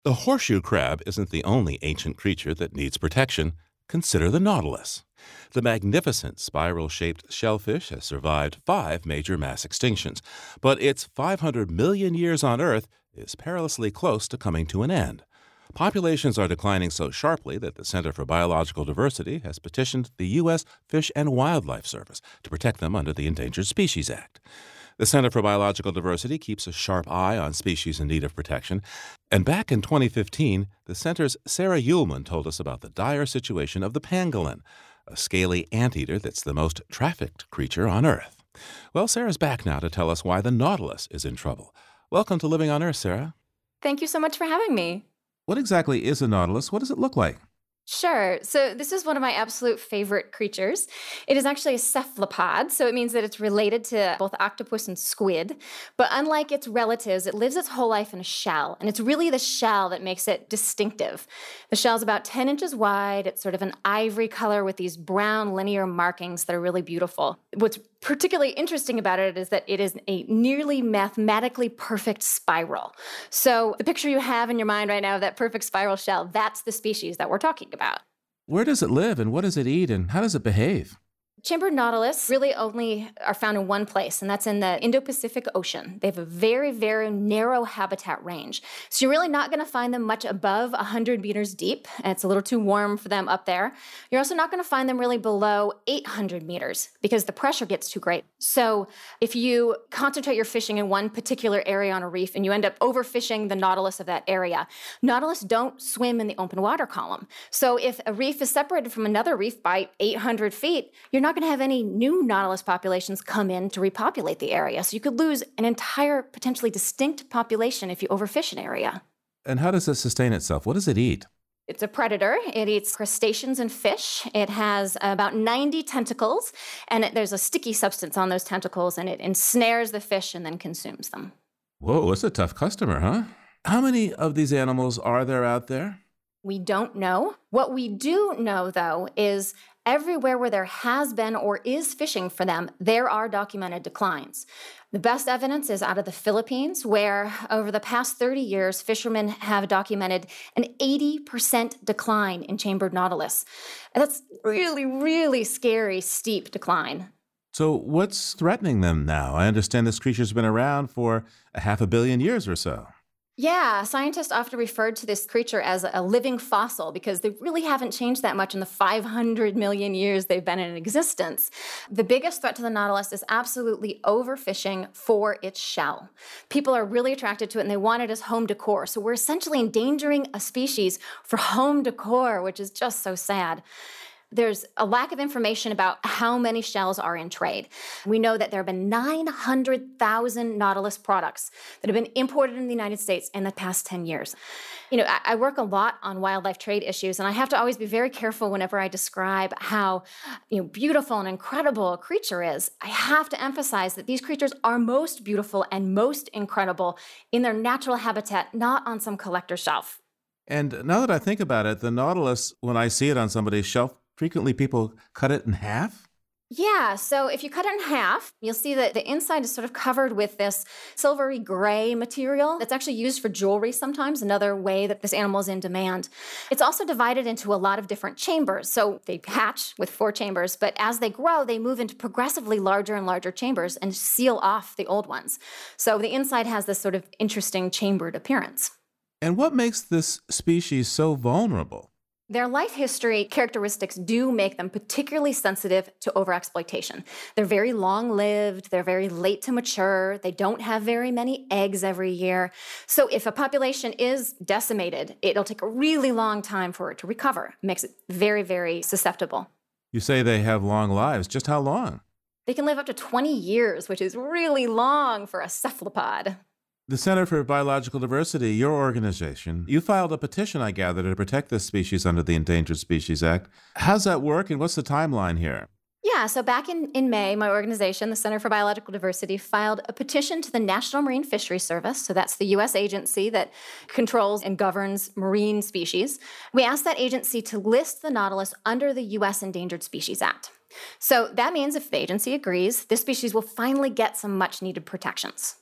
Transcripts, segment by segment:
The horseshoe crab isn't the only ancient creature that needs protection. Consider the nautilus. The magnificent spiral-shaped shellfish has survived 5 major mass extinctions, but its 500 million years on Earth is perilously close to coming to an end. Populations are declining so sharply that the Center for Biological Diversity has petitioned the U.S. Fish and Wildlife Service to protect them under the Endangered Species Act. The Center for Biological Diversity keeps a sharp eye on species in need of protection, and back in 2015, the center's Sarah Uhlman told us about the dire situation of the pangolin, a scaly anteater that's the most trafficked creature on Earth. Well, Sarah's back now to tell us why the nautilus is in trouble. Welcome to Living on Earth, Sarah. Thank you so much for having me. What exactly is a nautilus? What does it look like? Sure. So this is one of my absolute favorite creatures. It is actually a cephalopod, so it means that it's related to both octopus and squid. But unlike its relatives, it lives its whole life in a shell, and it's really the shell that makes it distinctive. The shell's about 10 inches wide. It's sort of an ivory color with these brown linear markings that are really beautiful. What's particularly interesting about it is that it is a nearly mathematically perfect spiral. So the picture you have in your mind right now of that perfect spiral shell, that's the species that we're talking about. Where does it live, and what does it eat, and how does it behave? Chambered nautilus really only are found in one place, and that's in the Indo-Pacific Ocean. They have a very, very narrow habitat range. So you're really not going to find them much above 100 meters deep, and it's a little too warm for them up there. You're also not going to find them really below 800 meters because the pressure gets too great. So if you concentrate your fishing in one particular area on a reef and you end up overfishing the nautilus of that area, nautilus don't swim in the open water column. So if a reef is separated from another reef by 800 feet, you're not going to have any new nautilus populations come in to repopulate the area. So you could lose an entire potentially distinct population if you overfish an area. And how does it sustain itself? What does it eat? It's a predator. It eats crustaceans and fish. It has about 90 tentacles, and there's a sticky substance on those tentacles, and it ensnares the fish and then consumes them. Whoa, that's a tough customer, huh? How many of these animals are there out there? We don't know. What we do know, though, is everywhere where there has been or is fishing for them, there are documented declines. The best evidence is out of the Philippines, where over the past 30 years, fishermen have documented an 80% decline in chambered nautilus. And that's really, really scary, steep decline. So what's threatening them now? I understand this creature's been around for 500 million years or so. Yeah, scientists often refer to this creature as a living fossil because they really haven't changed that much in the 500 million years they've been in existence. The biggest threat to the nautilus is absolutely overfishing for its shell. People are really attracted to it and they want it as home decor. So we're essentially endangering a species for home decor, which is just so sad. There's a lack of information about how many shells are in trade. We know that there have been 900,000 nautilus products that have been imported in the United States in the past 10 years. I work a lot on wildlife trade issues, and I have to always be very careful whenever I describe how beautiful and incredible a creature is. I have to emphasize that these creatures are most beautiful and most incredible in their natural habitat, not on some collector's shelf. And now that I think about it, the nautilus, when I see it on somebody's shelf, frequently people cut it in half? Yeah, so if you cut it in half, you'll see that the inside is sort of covered with this silvery gray material that's actually used for jewelry sometimes, another way that this animal is in demand. It's also divided into a lot of different chambers. So they hatch with 4 chambers, but as they grow, they move into progressively larger and larger chambers and seal off the old ones. So the inside has this sort of interesting chambered appearance. And what makes this species so vulnerable? Their life history characteristics do make them particularly sensitive to overexploitation. They're very long-lived, they're very late to mature, they don't have very many eggs every year. So if a population is decimated, it'll take a really long time for it to recover. It makes it very, very susceptible. You say they have long lives. Just how long? They can live up to 20 years, which is really long for a cephalopod. The Center for Biological Diversity, your organization, you filed a petition, I gather, to protect this species under the Endangered Species Act. How's that work, and what's the timeline here? Yeah, so back in May, my organization, the Center for Biological Diversity, filed a petition to the National Marine Fisheries Service, so that's the U.S. agency that controls and governs marine species. We asked that agency to list the nautilus under the U.S. Endangered Species Act. So that means if the agency agrees, this species will finally get some much-needed protections.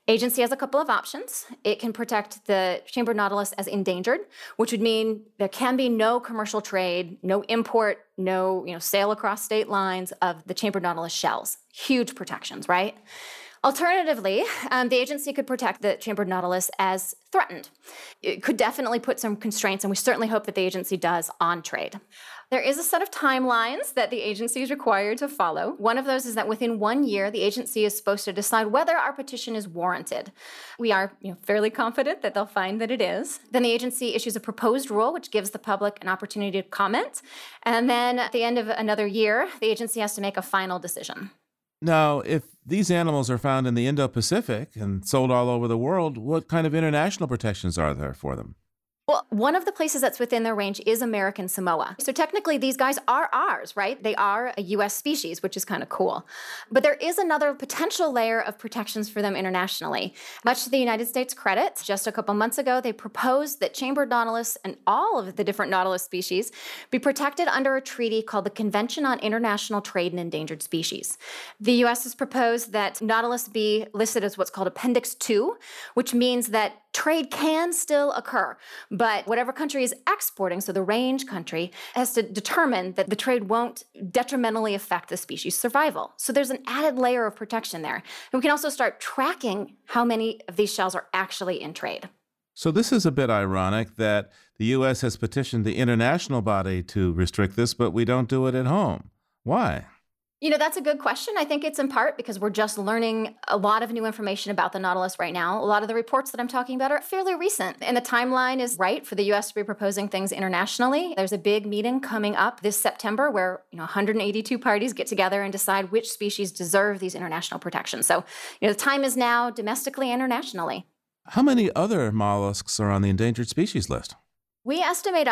Agency has a couple of options. It can protect the chambered nautilus as endangered, which would mean there can be no commercial trade, no import, no sale across state lines of the chambered nautilus shells. Huge protections, right? Alternatively, the agency could protect the chambered nautilus as threatened. It could definitely put some constraints, and we certainly hope that the agency does, on trade. There is a set of timelines that the agency is required to follow. One of those is that within 1 year, the agency is supposed to decide whether our petition is warranted. We are fairly confident that they'll find that it is. Then the agency issues a proposed rule, which gives the public an opportunity to comment. And then at the end of another year, the agency has to make a final decision. Now, if these animals are found in the Indo-Pacific and sold all over the world, what kind of international protections are there for them? Well, one of the places that's within their range is American Samoa. So technically, these guys are ours, right? They are a U.S. species, which is kind of cool. But there is another potential layer of protections for them internationally. Much to the United States' credit, just a couple months ago, they proposed that chambered nautilus and all of the different nautilus species be protected under a treaty called the Convention on International Trade in Endangered Species. The U.S. has proposed that nautilus be listed as what's called Appendix 2, which means that trade can still occur, but whatever country is exporting, so the range country, has to determine that the trade won't detrimentally affect the species' survival. So there's an added layer of protection there. And we can also start tracking how many of these shells are actually in trade. So this is a bit ironic that the U.S. has petitioned the international body to restrict this, but we don't do it at home. Why? That's a good question. I think it's in part because we're just learning a lot of new information about the nautilus right now. A lot of the reports that I'm talking about are fairly recent, and the timeline is right for the U.S. to be proposing things internationally. There's a big meeting coming up this September where 182 parties get together and decide which species deserve these international protections. So the time is now domestically and internationally. How many other mollusks are on the endangered species list? We estimate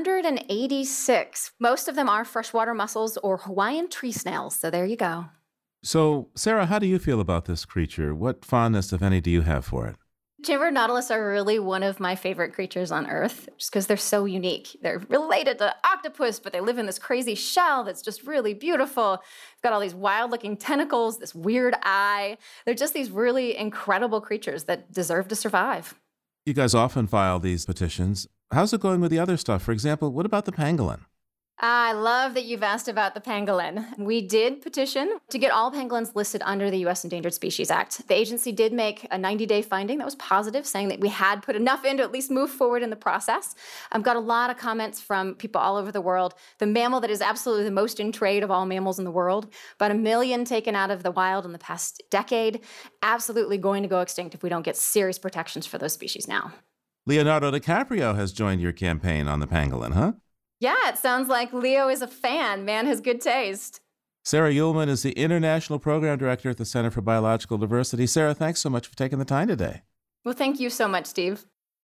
186. Most of them are freshwater mussels or Hawaiian tree snails, so there you go. So, Sarah, how do you feel about this creature? What fondness, if any, do you have for it? Chambered nautilus are really one of my favorite creatures on Earth, just because they're so unique. They're related to octopus, but they live in this crazy shell that's just really beautiful. They've got all these wild-looking tentacles, this weird eye. They're just these really incredible creatures that deserve to survive. You guys often file these petitions. How's it going with the other stuff? For example, what about the pangolin? I love that you've asked about the pangolin. We did petition to get all pangolins listed under the U.S. Endangered Species Act. The agency did make a 90-day finding that was positive, saying that we had put enough in to at least move forward in the process. I've got a lot of comments from people all over the world. The mammal that is absolutely the most in trade of all mammals in the world, about 1 million taken out of the wild in the past decade, absolutely going to go extinct if we don't get serious protections for those species now. Leonardo DiCaprio has joined your campaign on the pangolin, huh? Yeah, it sounds like Leo is a fan. Man has good taste. Sarah Uhlman is the International Program Director at the Center for Biological Diversity. Sarah, thanks so much for taking the time today. Well, thank you so much, Steve.